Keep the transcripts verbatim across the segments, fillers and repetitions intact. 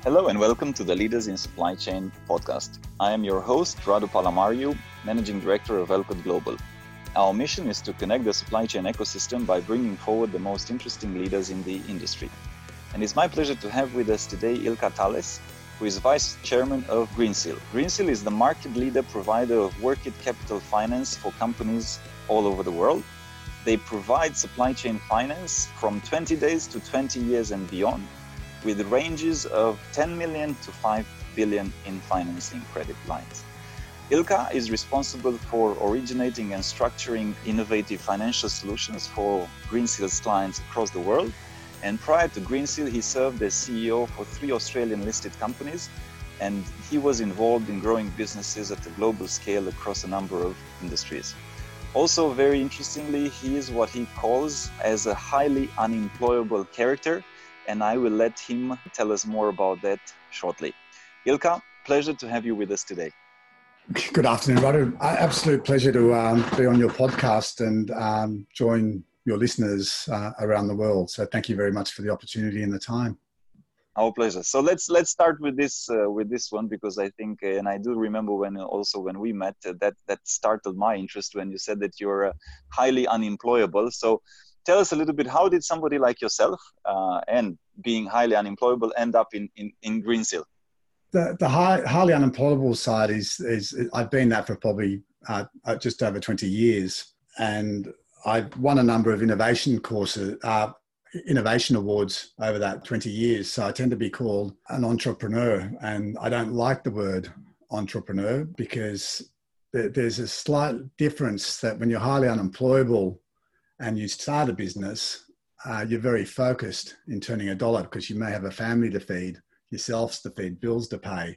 Hello and welcome to the Leaders in Supply Chain podcast. I am your host, Radu Palamariu, Managing Director of Elcot Global. Our mission is to connect the supply chain ecosystem by bringing forward the most interesting leaders in the industry. And it's my pleasure to have with us today Ilka Thales, who is Vice Chairman of Greensill. Greensill is the market leader provider of working capital finance for companies all over the world. They provide supply chain finance from twenty days to twenty years and beyond, with ranges of ten million to five billion in financing credit lines. Ilka is responsible for originating and structuring innovative financial solutions for Greensill's clients across the world. And prior to Greensill, he served as C E O for three Australian listed companies, and he was involved in growing businesses at a global scale across a number of industries. Also, very interestingly, he is what he calls as a highly unemployable character, and I will let him tell us more about that shortly. Ilka, pleasure to have you with us today. Good afternoon, Radu. Absolute pleasure to um, be on your podcast and um, join your listeners uh, around the world. So thank you very much for the opportunity and the time. Our pleasure. So let's let's start with this uh, with this one, because I think, uh, and I do remember when also when we met, uh, that that startled my interest when you said that you're uh, highly unemployable. So tell us a little bit, how did somebody like yourself uh, and being highly unemployable end up in, in, in Greensill? The the high, highly unemployable side is, is I've been that for probably uh, just over twenty years. And I won a number of innovation courses, uh, innovation awards over that twenty years. So I tend to be called an entrepreneur. And I don't like the word entrepreneur because there, there's a slight difference that when you're highly unemployable and you start a business, uh, you're very focused in turning a dollar because you may have a family to feed, yourselves to feed, bills to pay.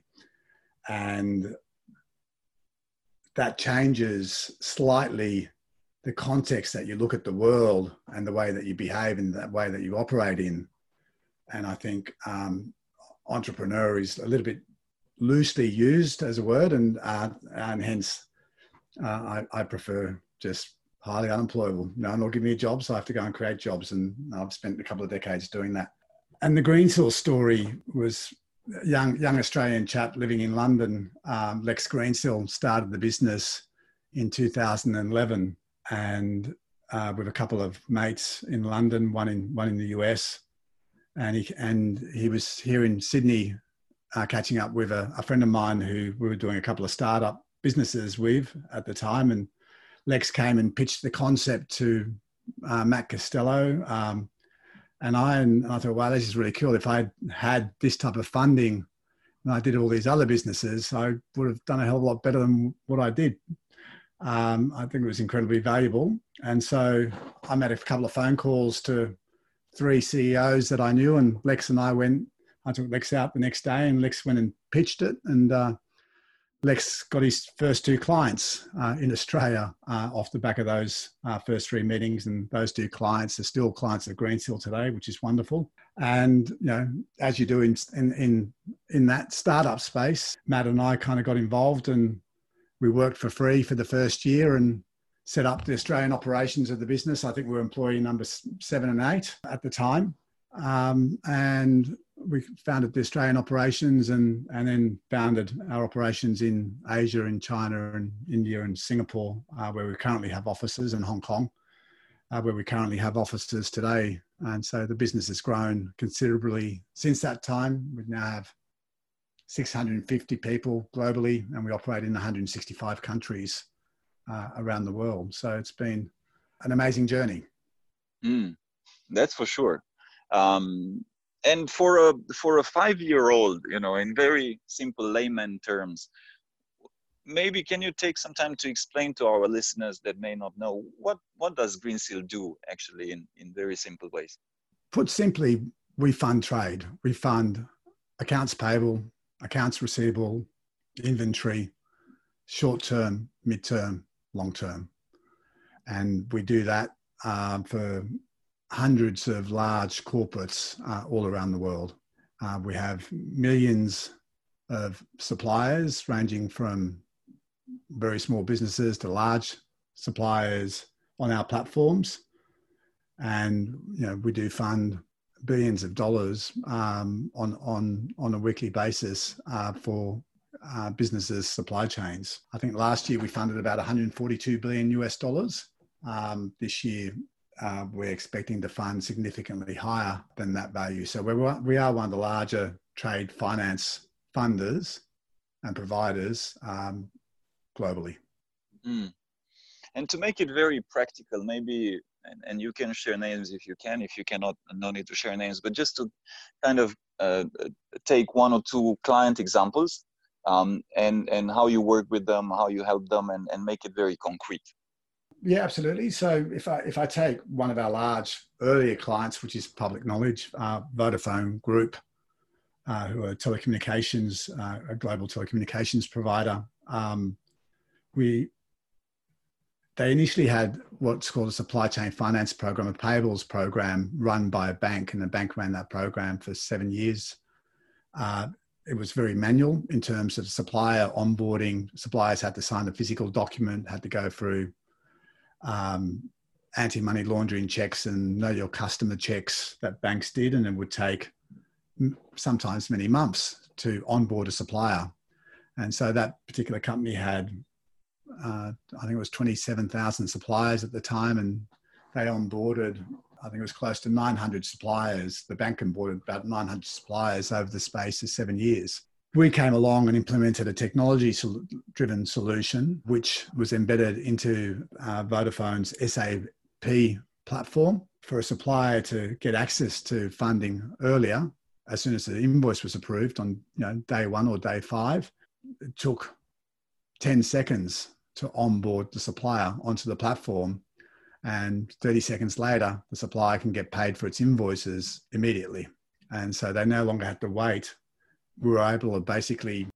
And that changes slightly the context that you look at the world and the way that you behave and the way that you operate in. And I think um, entrepreneur is a little bit loosely used as a word, and uh, and hence uh, I, I prefer just highly unemployable. No one will give me a job, so I have to go and create jobs. And I've spent a couple of decades doing that. And the Greensill story was a young, young Australian chap living in London. Um, Lex Greensill started the business in two thousand eleven, and uh, with a couple of mates in London, one in one in the U S. And he, and he was here in Sydney uh, catching up with a, a friend of mine who we were doing a couple of startup businesses with at the time. And Lex came and pitched the concept to uh, Matt Costello. Um, and I and I thought, wow, this is really cool. If I had this type of funding and I did all these other businesses, I would have done a hell of a lot better than what I did. Um, I think it was incredibly valuable. And so I made a couple of phone calls to three C E Os that I knew, and Lex and I went, I took Lex out the next day, and Lex went and pitched it. And uh, Lex got his first two clients uh, in Australia uh, off the back of those uh, first three meetings. And those two clients are still clients of Greensill today, which is wonderful. And, you know, as you do in, in, in, in that startup space, Matt and I kind of got involved, and we worked for free for the first year and set up the Australian operations of the business. I think we were employee number seven and eight at the time. Um, and we founded the Australian operations and, and then founded our operations in Asia, in China and India and Singapore, uh, where we currently have offices, in Hong Kong, uh, where we currently have offices today. And so the business has grown considerably since that time. We now have six hundred fifty people globally, and we operate in one hundred sixty-five countries uh, around the world. So it's been an amazing journey. Mm, that's for sure. Um, and for a for a five-year-old, you know, in very simple layman terms, maybe can you take some time to explain to our listeners that may not know what what does Greensill do actually in in very simple ways? Put simply, we fund trade. We fund accounts payable, accounts receivable, inventory, short-term, mid-term, long-term. And we do that um, for hundreds of large corporates uh, all around the world. Uh, we have millions of suppliers ranging from very small businesses to large suppliers on our platforms. And, you know, we do fund billions of dollars um, on, on, on a weekly basis uh, for uh, businesses' supply chains. I think last year we funded about one hundred forty-two billion U S dollars. Um, this year, uh, we're expecting to fund significantly higher than that value. So we're, we are one of the larger trade finance funders and providers um, globally. Mm. And to make it very practical, maybe, and, and you can share names if you can, if you cannot, no need to share names, but just to kind of uh, take one or two client examples um, and, and how you work with them, how you help them, and, and make it very concrete. Yeah, absolutely. So if I if I take one of our large earlier clients, which is public knowledge, uh, Vodafone Group, uh, who are telecommunications, uh, a global telecommunications provider, um, we they initially had what's called a supply chain finance program, a payables program run by a bank, and the bank ran that program for seven years. Uh, it was very manual in terms of supplier onboarding. Suppliers had to sign a physical document, had to go through um, anti-money laundering checks and know your customer checks that banks did, and it would take sometimes many months to onboard a supplier. And so that particular company had, uh, I think it was twenty-seven thousand suppliers at the time, and they onboarded, I think it was close to nine hundred suppliers. The bank onboarded about nine hundred suppliers over the space of seven years. We came along and implemented a technology-driven solution, which was embedded into uh, Vodafone's S A P platform for a supplier to get access to funding earlier, as soon as the invoice was approved on you know, day one or day five. It took ten seconds to onboard the supplier onto the platform, and thirty seconds later, the supplier can get paid for its invoices immediately. And so they no longer have to wait. We were able to basically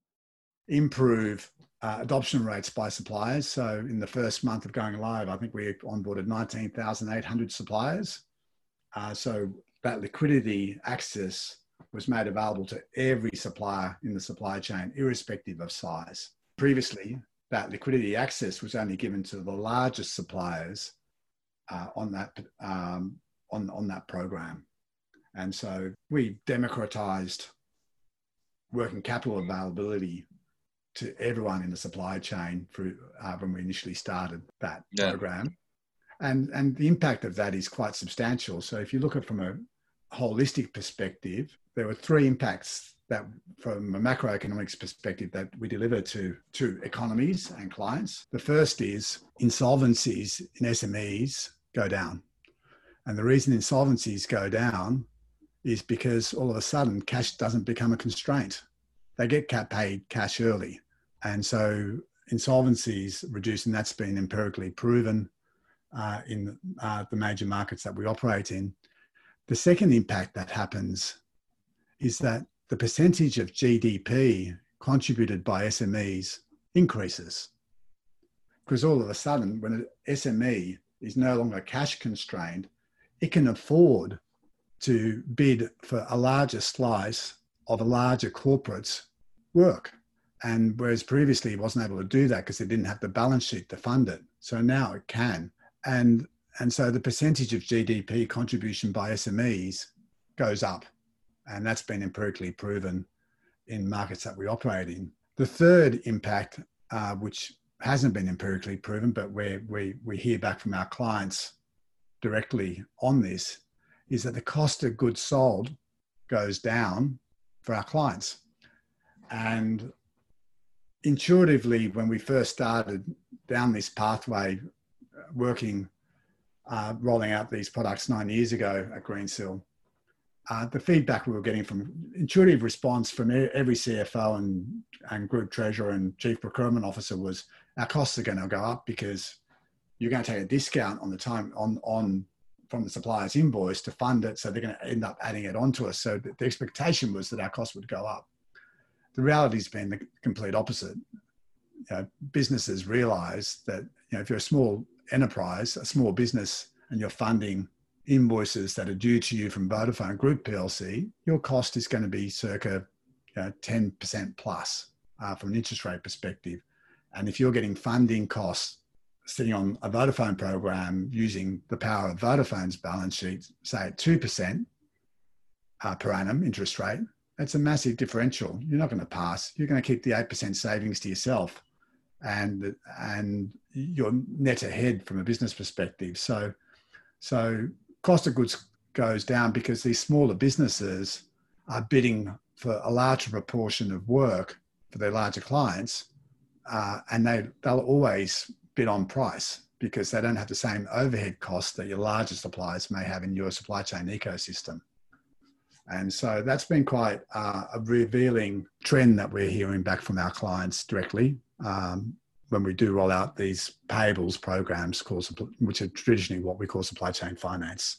improve uh, adoption rates by suppliers. So in the first month of going live, I think we onboarded nineteen thousand eight hundred suppliers. Uh, so that liquidity access was made available to every supplier in the supply chain, irrespective of size. Previously, that liquidity access was only given to the largest suppliers uh, on that um, on, on that program. And so we democratized working capital availability to everyone in the supply chain through, uh, when we initially started that yeah. program. And, and the impact of that is quite substantial. So if you look at it from a holistic perspective, there were three impacts that from a macroeconomics perspective that we deliver to, to economies and clients. The first is insolvencies in S M Es go down. And the reason insolvencies go down is because all of a sudden cash doesn't become a constraint. They get paid cash early. And so insolvencies reduce, and that's been empirically proven uh, in uh, the major markets that we operate in. The second impact that happens is that the percentage of G D P contributed by S M Es increases. Because all of a sudden, when an S M E is no longer cash constrained, it can afford to bid for a larger slice of a larger corporate's work. And whereas previously it wasn't able to do that because it didn't have the balance sheet to fund it. So now it can. And, and so the percentage of G D P contribution by S M Es goes up. And that's been empirically proven in markets that we operate in. The third impact, uh, which hasn't been empirically proven, but where we, we hear back from our clients directly on this, is that the cost of goods sold goes down for our clients. And intuitively, when we first started down this pathway, working, uh, rolling out these products nine years ago at Greensill, uh, the feedback we were getting from intuitive response from every C F O and, and group treasurer and chief procurement officer was, our costs are going to go up because you're going to take a discount on the time on, on from the supplier's invoice to fund it. So they're going to end up adding it onto us. So the, the expectation was that our costs would go up. The reality has been the complete opposite. You know, businesses realize that, you know, if you're a small enterprise, a small business, and you're funding invoices that are due to you from Vodafone Group P L C, your cost is going to be circa you know, ten percent plus uh, from an interest rate perspective. And if you're getting funding costs sitting on a Vodafone program using the power of Vodafone's balance sheet, say at two percent, uh, per annum interest rate. That's a massive differential. You're not going to pass. You're going to keep the eight percent savings to yourself, and and you're net ahead from a business perspective. So, so cost of goods goes down because these smaller businesses are bidding for a larger proportion of work for their larger clients, uh, and they, they'll always bid on price because they don't have the same overhead costs that your larger suppliers may have in your supply chain ecosystem. And so that's been quite uh, a revealing trend that we're hearing back from our clients directly um, when we do roll out these payables programs, called, which are traditionally what we call supply chain finance.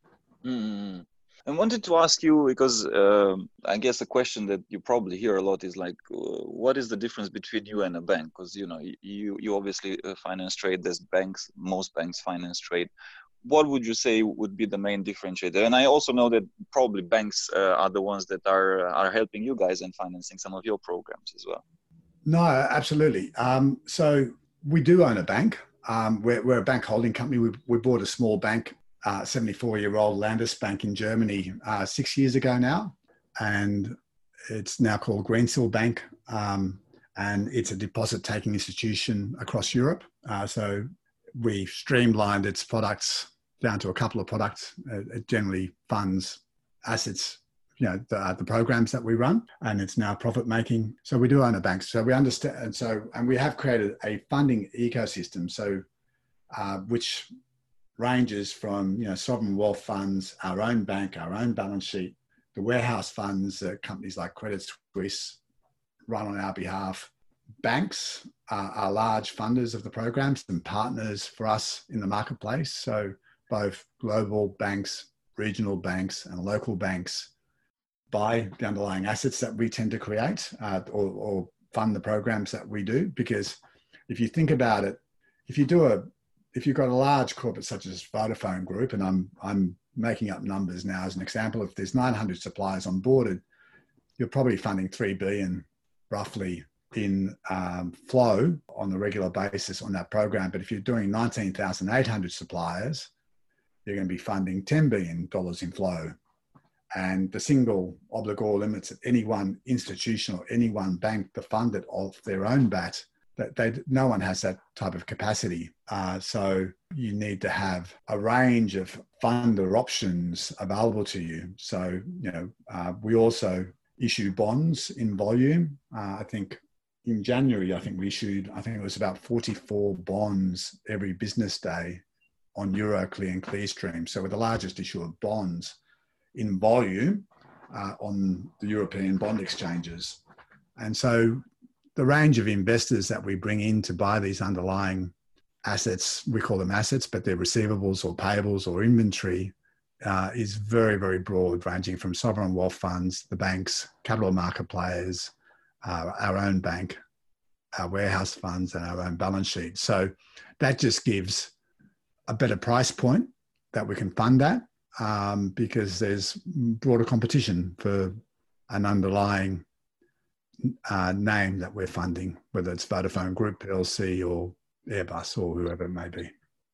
Mm. I wanted to ask you, because uh, I guess a question that you probably hear a lot is like, uh, what is the difference between you and a bank? Because, you know, you, you obviously finance trade. There's banks, most banks finance trade. What would you say would be the main differentiator? And I also know that probably banks uh, are the ones that are are helping you guys and financing some of your programs as well. No, absolutely. Um, so we do own a bank. Um, we're, we're a bank holding company. We, we bought a small bank, uh, seventy-four-year-old Landesbank in Germany uh, six years ago now. And it's now called Greensill Bank. Um, and it's a deposit-taking institution across Europe. Uh, so we streamlined its products down to a couple of products. It generally funds assets, you know, the, the programs that we run, and it's now profit making. So we do own a bank. So we understand, and so, and we have created a funding ecosystem. So, uh, which ranges from, you know, sovereign wealth funds, our own bank, our own balance sheet, the warehouse funds that companies like Credit Suisse run on our behalf. Banks are, are large funders of the programs and partners for us in the marketplace. So both global banks, regional banks, and local banks buy the underlying assets that we tend to create uh, or, or fund the programs that we do. Because if you think about it, if you do a, if you've got a large corporate such as Vodafone Group, and I'm I'm making up numbers now as an example, if there's nine hundred suppliers onboarded, you're probably funding three billion roughly in um, flow on a regular basis on that program. But if you're doing nineteen thousand eight hundred suppliers, you're going to be funding ten billion dollars in flow. And the single obligor limits at any one institution or any one bank to fund it off their own bat, that they, no one has that type of capacity. Uh, so you need to have a range of funder options available to you. So, you know, uh, we also issue bonds in volume. Uh, I think in January, I think we issued, I think it was about forty-four bonds every business day on Euroclear and Clearstream. So we're the largest issuer of bonds in volume uh, on the European bond exchanges. And so the range of investors that we bring in to buy these underlying assets, we call them assets, but they're receivables or payables or inventory, uh, is very, very broad, ranging from sovereign wealth funds, the banks, capital market players, uh, our own bank, our warehouse funds, and our own balance sheet. So that just gives a better price point that we can fund at, um, because there's broader competition for an underlying uh, name that we're funding, whether it's Vodafone Group P L C or Airbus or whoever it may be.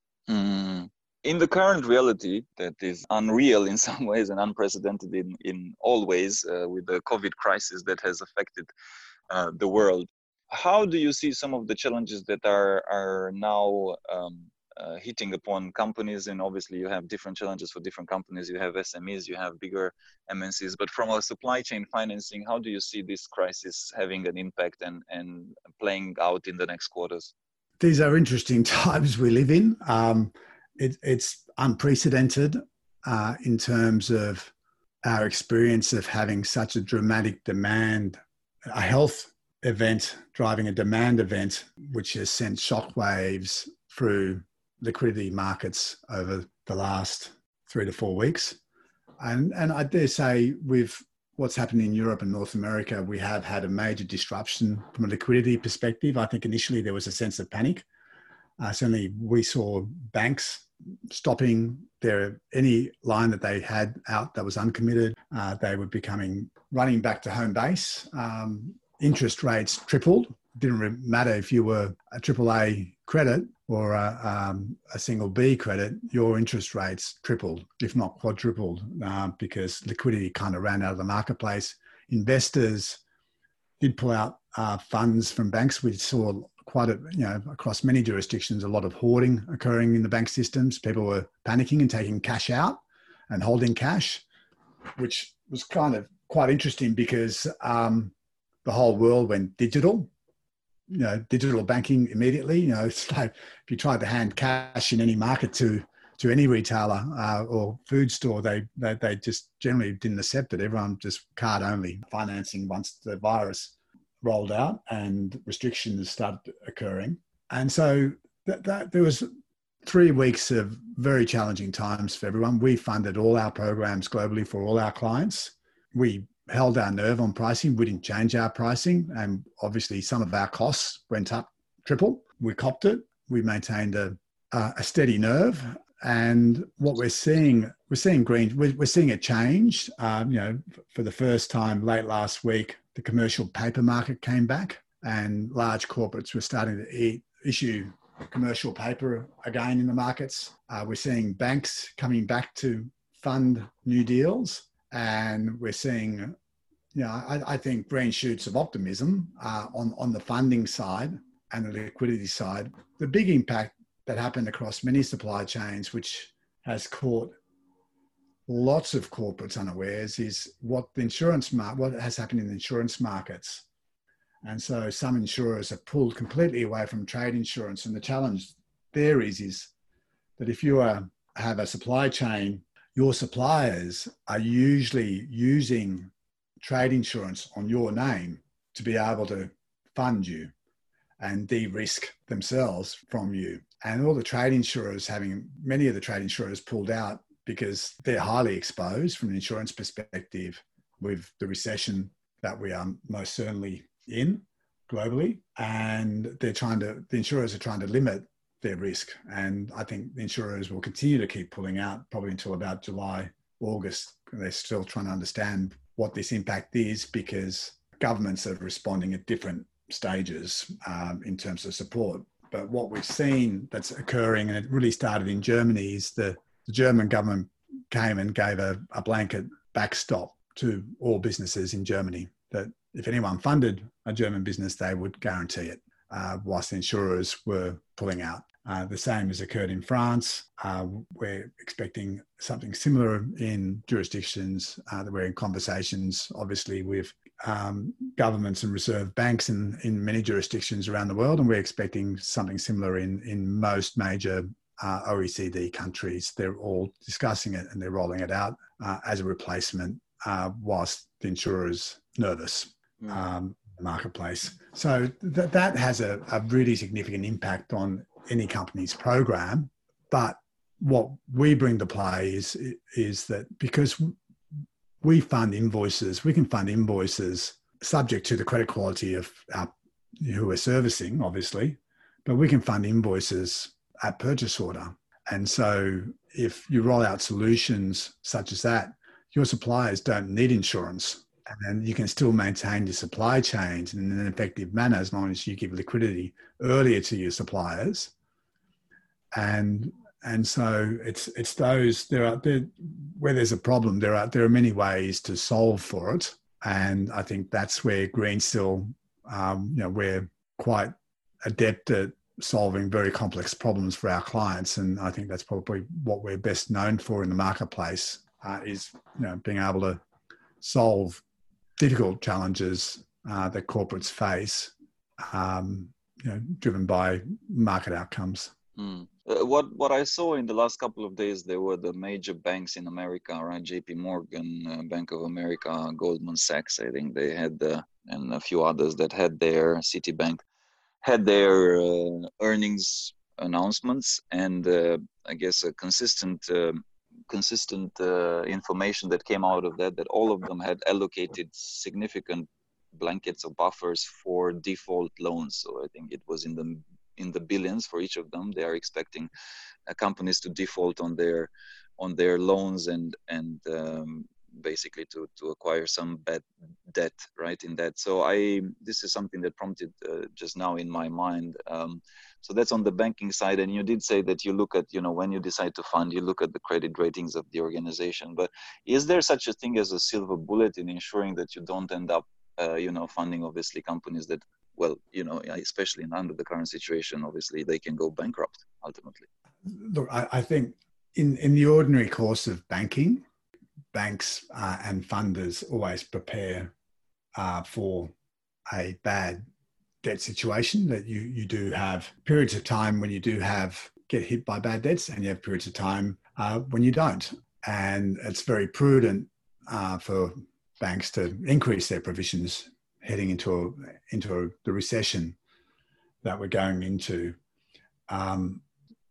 Mm. In the current reality that is unreal in some ways and unprecedented in, in all ways, uh, with the COVID crisis that has affected uh, the world, how do you see some of the challenges that are, are now um, uh, hitting upon companies? And obviously you have different challenges for different companies. You have S M Es, you have bigger M N Cs, but from a supply chain financing, how do you see this crisis having an impact and, and playing out in the next quarters? These are interesting times we live in. Um, it, it's unprecedented uh, in terms of our experience of having such a dramatic demand, a health event driving a demand event, which has sent shockwaves through liquidity markets over the last three to four weeks. And, and I dare say with what's happened in Europe and North America, we have had a major disruption from a liquidity perspective. I think initially there was a sense of panic. Uh, certainly we saw banks stopping their any line that they had out that was uncommitted. Uh, they were becoming, running back to home base. Um, interest rates tripled. Didn't matter if you were a triple A credit or a, um, a single B credit, your interest rates tripled, if not quadrupled, uh, because liquidity kind of ran out of the marketplace. Investors did pull out uh, funds from banks. We saw quite a, you know, across many jurisdictions, a lot of hoarding occurring in the bank systems. People were panicking and taking cash out and holding cash, which was kind of quite interesting because um, the whole world went digital. You know, digital banking immediately. You know, it's like if you tried to hand cash in any market to to any retailer uh, or food store, they, they they just generally didn't accept it. Everyone just card only financing once the virus rolled out and restrictions started occurring. And so that, that there was three weeks of very challenging times for everyone. We funded all our programs globally for all our clients. We held our nerve on pricing. We didn't change our pricing. And obviously some of our costs went up triple. We copped it. We maintained a, a steady nerve. And what we're seeing, we're seeing green, we're, we're seeing a change. Um, you know, for the first time late last week, the commercial paper market came back and large corporates were starting to eat, issue commercial paper again in the markets. Uh, we're seeing banks coming back to fund new deals. And we're seeing, you know, I, I think green shoots of optimism uh, on, on the funding side and the liquidity side. The big impact that happened across many supply chains, which has caught lots of corporates unawares, is what the insurance mar- what has happened in the insurance markets. And so some insurers have pulled completely away from trade insurance. And the challenge there is, is that if you are, have a supply chain, your suppliers are usually using trade insurance on your name to be able to fund you and de-risk themselves from you. And all the trade insurers having, many of the trade insurers pulled out because they're highly exposed from an insurance perspective with the recession that we are most certainly in globally. And they're trying to, the insurers are trying to limit their risk. And I think the insurers will continue to keep pulling out probably until about July, August. They're still trying to understand what this impact is because governments are responding at different stages um, in terms of support. But what we've seen that's occurring, and it really started in Germany, is the, the German government came and gave a, a blanket backstop to all businesses in Germany that if anyone funded a German business, they would guarantee it, uh, whilst the insurers were pulling out. Uh, the same has occurred in France. Uh, we're expecting something similar in jurisdictions uh, that we're in conversations, obviously, with um, governments and reserve banks in, in many jurisdictions around the world. And we're expecting something similar in, in most major uh, O E C D countries. They're all discussing it and they're rolling it out uh, as a replacement uh, whilst the insurer's nervous. Mm. Um, marketplace. So th- that has a, a really significant impact on any company's program. But what we bring to play is, is that because we fund invoices, we can fund invoices subject to the credit quality of our, who we're servicing, obviously, but we can fund invoices at purchase order. And so if you roll out solutions such as that, your suppliers don't need insurance. And then you can still maintain your supply chains in an effective manner as long as you give liquidity earlier to your suppliers. And and so it's it's those there are there, where there's a problem, there are there are many ways to solve for it. And I think that's where Greensill, um, you know, we're quite adept at solving very complex problems for our clients. And I think that's probably what we're best known for in the marketplace uh, is, you know, being able to solve difficult challenges uh, that corporates face, um, you know, driven by market outcomes. Mm. Uh, what what I saw in the last couple of days, there were the major banks in America, right? J P Morgan, uh, Bank of America, Goldman Sachs, I think they had, uh, and a few others that had their, Citibank, had their uh, earnings announcements, and uh, I guess a consistent uh, consistent uh, information that came out of that, that all of them had allocated significant blankets of buffers for default loans. So I think it was in the in the billions for each of them. They are expecting uh, companies to default on their on their loans and and um, basically to to acquire some bad debt, right? In that, so I this is something that prompted uh, just now in my mind. Um, so that's on the banking side, and you did say that you look at, you know, when you decide to fund, you look at the credit ratings of the organization. But is there such a thing as a silver bullet in ensuring that you don't end up, uh, you know, funding obviously companies that, well, you know, especially under the current situation, obviously they can go bankrupt ultimately? Look, I, I think in, in the ordinary course of banking, banks uh, and funders always prepare uh, for a bad debt situation, that you, you do have periods of time when you do have get hit by bad debts, and you have periods of time uh, when you don't. And it's very prudent uh, for banks to increase their provisions heading into a, into a, the recession that we're going into. Um,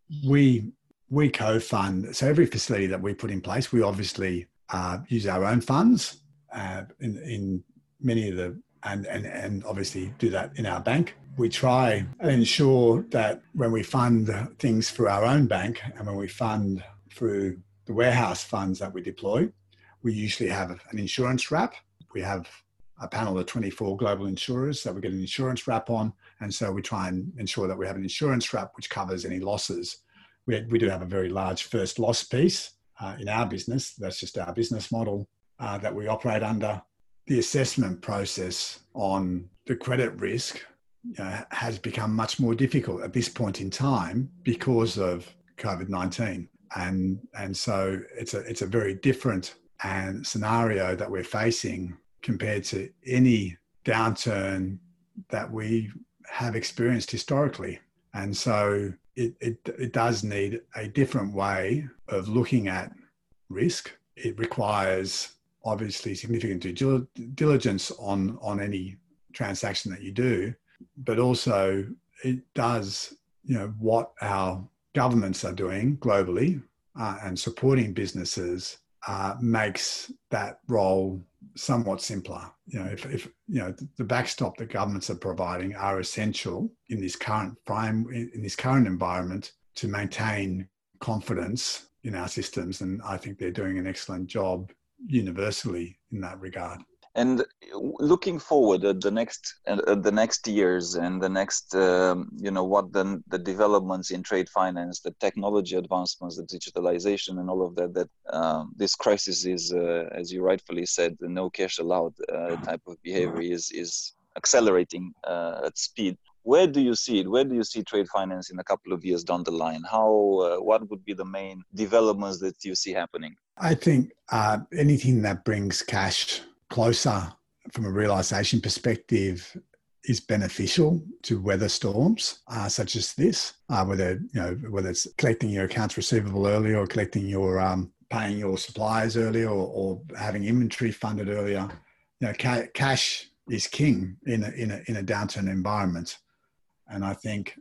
we we co-fund, so every facility that we put in place, we obviously uh, use our own funds uh, in, in many of the, and, and, and obviously do that in our bank. We try and ensure that when we fund things through our own bank and when we fund through the warehouse funds that we deploy, we usually have an insurance wrap. We have a panel of twenty-four global insurers that we get an insurance wrap on. And so we try and ensure that we have an insurance wrap which covers any losses. We, we do have a very large first loss piece uh, in our business. That's just our business model uh, that we operate under. The assessment process on the credit risk you know, has become much more difficult at this point in time because of COVID nineteen. And, and so it's a, it's a very different and scenario that we're facing compared to any downturn that we have experienced historically. And so it, it, it does need a different way of looking at risk. It requires obviously significant due diligence on, on any transaction that you do, but also it does, you know, what our governments are doing globally uh, and supporting businesses uh, makes that role somewhat simpler. You know, if, if you know the backstop that governments are providing are essential in this current frame, in this current environment, to maintain confidence in our systems, and I think they're doing an excellent job universally in that regard. And looking forward at the next at the next years and the next, um, you know, what the the developments in trade finance, the technology advancements, the digitalization, and all of that. That um, this crisis is, uh, as you rightfully said, the no cash allowed uh, type of behavior is is accelerating uh, at speed. Where do you see it? Where do you see trade finance in a couple of years down the line? How? Uh, what would be the main developments that you see happening? I think uh, anything that brings cash closer from a realization perspective is beneficial to weather storms uh, such as this, uh, whether you know whether it's collecting your accounts receivable earlier or collecting your um, paying your suppliers earlier or, or having inventory funded earlier. You know, ca- cash is king in a, in a in a downturn environment, and I think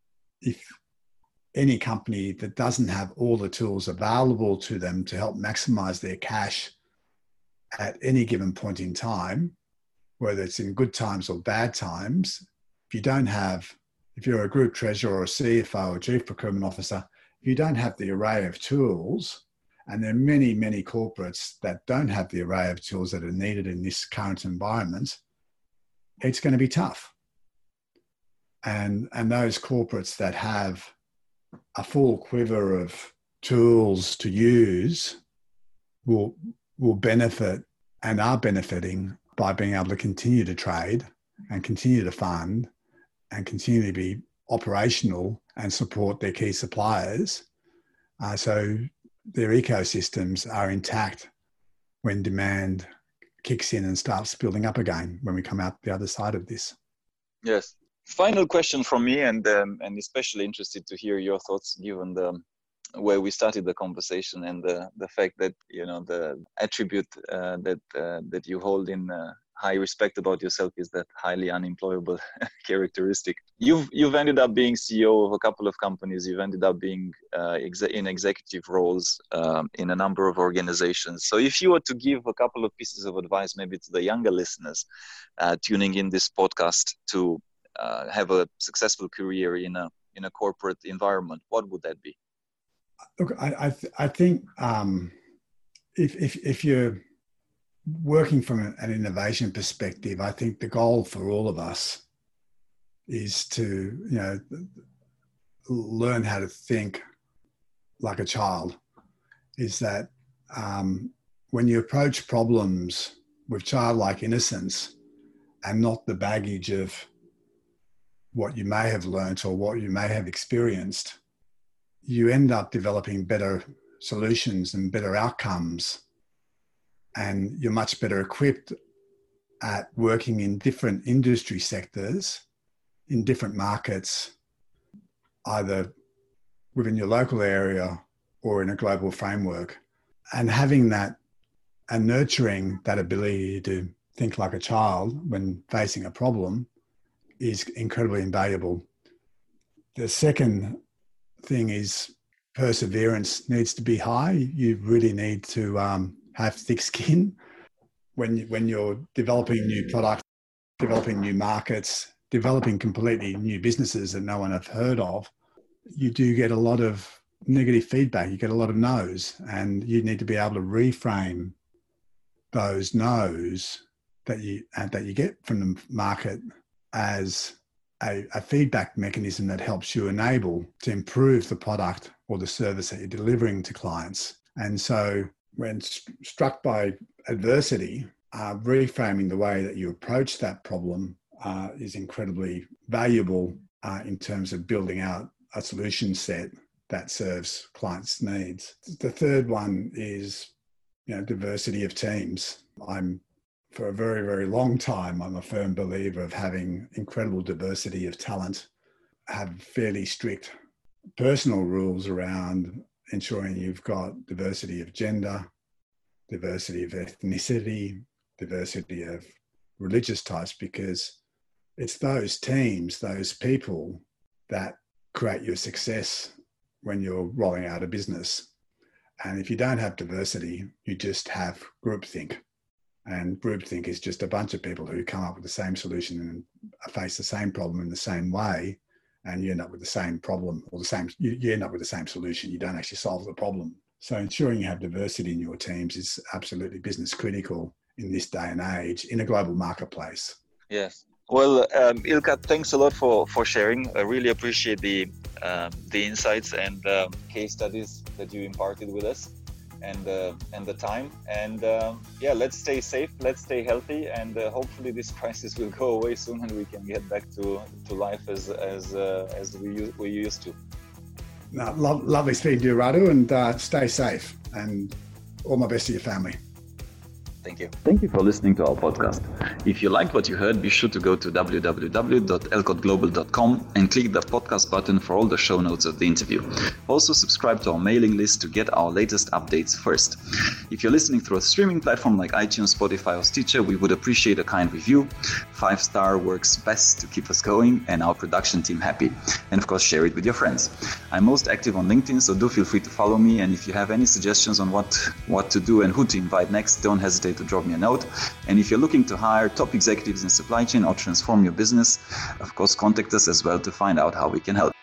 if any company that doesn't have all the tools available to them to help maximize their cash at any given point in time, whether it's in good times or bad times, if you don't have, if you're a group treasurer or a C F O or chief procurement officer, if you don't have the array of tools, and there are many, many corporates that don't have the array of tools that are needed in this current environment, it's going to be tough. And, and those corporates that have a full quiver of tools to use will will benefit and are benefiting by being able to continue to trade and continue to fund and continue to be operational and support their key suppliers. Uh, so their ecosystems are intact when demand kicks in and starts building up again when we come out the other side of this. Yes. Final question from me, and um, and especially interested to hear your thoughts given the where we started the conversation and the, the fact that, you know, the attribute uh, that uh, that you hold in uh, high respect about yourself is that highly unemployable characteristic. You've you've ended up being C E O of a couple of companies. You've ended up being uh, exe- in executive roles um, in a number of organizations. So if you were to give a couple of pieces of advice, maybe to the younger listeners uh, tuning in this podcast to uh, have a successful career in a in a corporate environment, what would that be? Look, I I, th- I think um, if if if you're working from an innovation perspective, I think the goal for all of us is to, you know, learn how to think like a child. Is that um, when you approach problems with childlike innocence and not the baggage of what you may have learnt or what you may have experienced, you end up developing better solutions and better outcomes. And you're much better equipped at working in different industry sectors, in different markets, either within your local area or in a global framework. And having that and nurturing that ability to think like a child when facing a problem is incredibly invaluable. The second thing is perseverance needs to be high. You really need to um, have thick skin when, you, when you're developing new products, developing new markets, developing completely new businesses that no one have heard of. You do get a lot of negative feedback. You get a lot of no's, and you need to be able to reframe those no's that you uh, that you get from the market as a, a feedback mechanism that helps you enable to improve the product or the service that you're delivering to clients. And so when st- struck by adversity, uh, reframing the way that you approach that problem uh, is incredibly valuable uh, in terms of building out a solution set that serves clients' needs. The third one is, you know, diversity of teams. I'm, for a very, very long time, I'm a firm believer of having incredible diversity of talent, have fairly strict personal rules around ensuring you've got diversity of gender, diversity of ethnicity, diversity of religious types, because it's those teams, those people that create your success when you're rolling out a business. And if you don't have diversity, you just have groupthink. And groupthink is just a bunch of people who come up with the same solution and face the same problem in the same way, and you end up with the same problem or the same, you, you end up with the same solution. You don't actually solve the problem. So ensuring you have diversity in your teams is absolutely business critical in this day and age in a global marketplace. Yes. Well, um, Ilkka, thanks a lot for, for sharing. I really appreciate the um, the insights and um, case studies that you imparted with us, and uh, and the time. And um, yeah, let's stay safe, let's stay healthy, and uh, hopefully this crisis will go away soon, and we can get back to, to life as as uh, as we we used to. No, lo- lovely speaking to you, Radu, and uh, stay safe, and all my best to your family. Thank you. Thank you for listening to our podcast. If you liked what you heard, be sure to go to w w w dot elcott global dot com and click the podcast button for all the show notes of the interview. Also subscribe to our mailing list to get our latest updates first. If you're listening through a streaming platform like iTunes, Spotify or Stitcher, we would appreciate a kind review. Five star works best to keep us going and our production team happy. And of course, share it with your friends. I'm most active on LinkedIn, so do feel free to follow me. And if you have any suggestions on what, what to do and who to invite next, don't hesitate to drop me a note. And if you're looking to hire top executives in supply chain or transform your business, of course, contact us as well to find out how we can help.